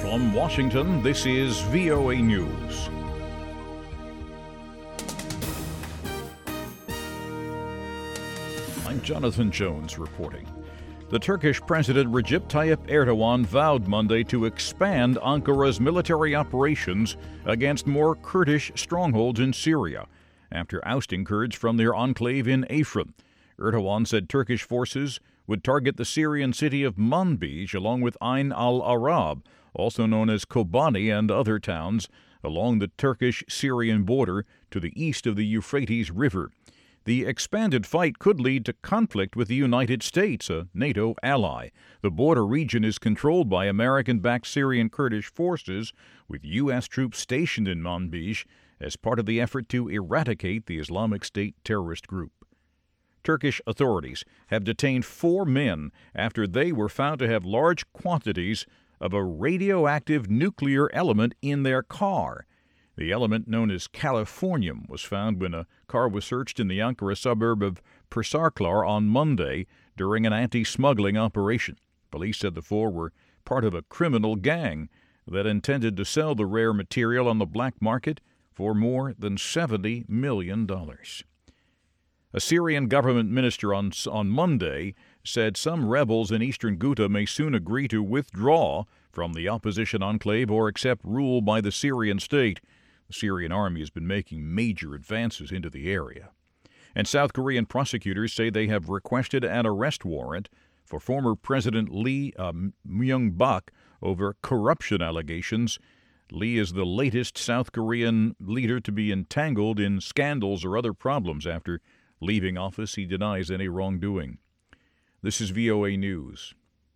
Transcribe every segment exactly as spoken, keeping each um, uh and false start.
From Washington, this is V O A News. I'm Jonathan Jones reporting. The Turkish President Recep Tayyip Erdogan vowed Monday to expand Ankara's military operations against more Kurdish strongholds in Syria after ousting Kurds from their enclave in Afrin. Erdogan said Turkish forces would target the Syrian city of Manbij along with Ain al-Arab, also known as Kobani, and other towns along the Turkish-Syrian border to the east of the Euphrates River. The expanded fight could lead to conflict with the United States, a NATO ally. The border region is controlled by American-backed Syrian Kurdish forces, with U S troops stationed in Manbij as part of the effort to eradicate the Islamic State terrorist group. Turkish authorities have detained four men after they were found to have large quantities of a radioactive nuclear element in their car. The element, known as californium, was found when a car was searched in the Ankara suburb of Pırsarklar on Monday during an anti-smuggling operation. Police said the four were part of a criminal gang that intended to sell the rare material on the black market for more than seventy million dollars. A Syrian government minister on, on Monday said some rebels in eastern Ghouta may soon agree to withdraw from the opposition enclave or accept rule by the Syrian state. The Syrian army has been making major advances into the area. And South Korean prosecutors say they have requested an arrest warrant for former President Lee uh, Myung-bak over corruption allegations. Lee is the latest South Korean leader to be entangled in scandals or other problems. After leaving office, he denies any wrongdoing. This is V O A News.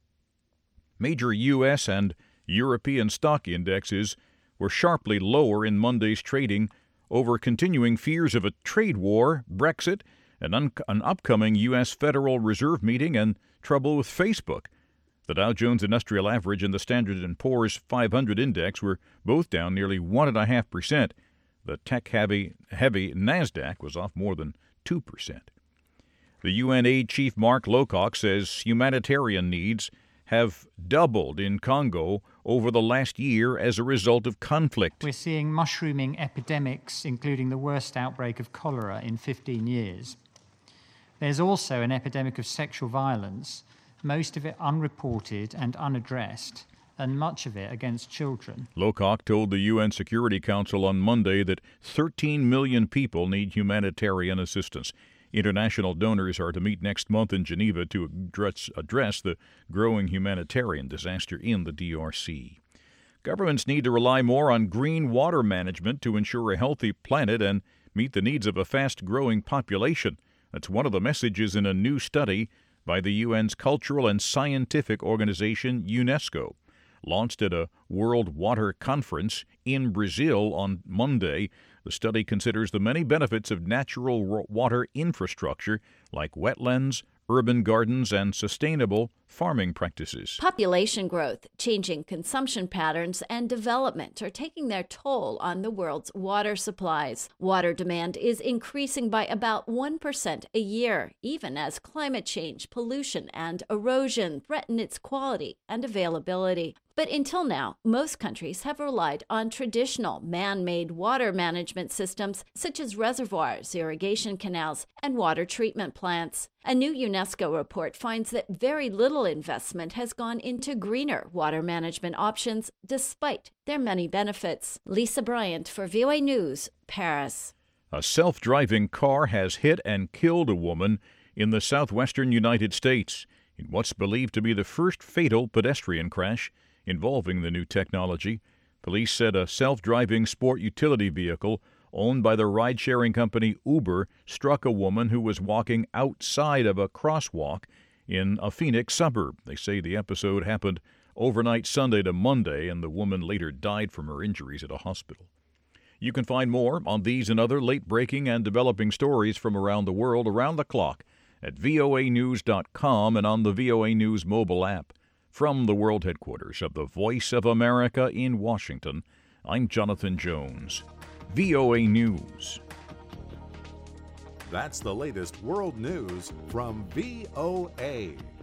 Major U S and European stock indexes were sharply lower in Monday's trading over continuing fears of a trade war, Brexit, an, un- an upcoming U S Federal Reserve meeting, and trouble with Facebook. The Dow Jones Industrial Average and the Standard and Poor's five hundred Index were both down nearly one point five percent. The tech-heavy heavy NASDAQ was off more than two percent. The U N aid chief Mark Lowcock says humanitarian needs have doubled in Congo over the last year as a result of conflict. We're seeing mushrooming epidemics, including the worst outbreak of cholera in fifteen years. There's also an epidemic of sexual violence, most of it unreported and unaddressed, and much of it against children. Lowcock told the U N Security Council on Monday that thirteen million people need humanitarian assistance. International donors are to meet next month in Geneva to address, address the growing humanitarian disaster in the D R C. Governments need to rely more on green water management to ensure a healthy planet and meet the needs of a fast-growing population. That's one of the messages in a new study by the U N's cultural and scientific organization, UNESCO. Launched at a World Water Conference in Brazil on Monday, the study considers the many benefits of natural water infrastructure like wetlands, urban gardens, and sustainable farming practices. Population growth, changing consumption patterns, and development are taking their toll on the world's water supplies. Water demand is increasing by about one percent a year, even as climate change, pollution, and erosion threaten its quality and availability. But until now, most countries have relied on traditional man-made water management systems such as reservoirs, irrigation canals, and water treatment plants. A new UNESCO report finds that very little investment has gone into greener water management options despite their many benefits. Lisa Bryant for V O A News, Paris. A self-driving car has hit and killed a woman in the southwestern United States in what's believed to be the first fatal pedestrian crash involving the new technology. Police said a self-driving sport utility vehicle owned by the ride-sharing company Uber struck a woman who was walking outside of a crosswalk in a Phoenix suburb. They say the episode happened overnight Sunday to Monday, and the woman later died from her injuries at a hospital. You can find more on these and other late-breaking and developing stories from around the world around the clock at V O A news dot com and on the V O A News mobile app. From the world headquarters of the Voice of America in Washington, I'm Jonathan Jones, V O A News. That's the latest world news from V O A.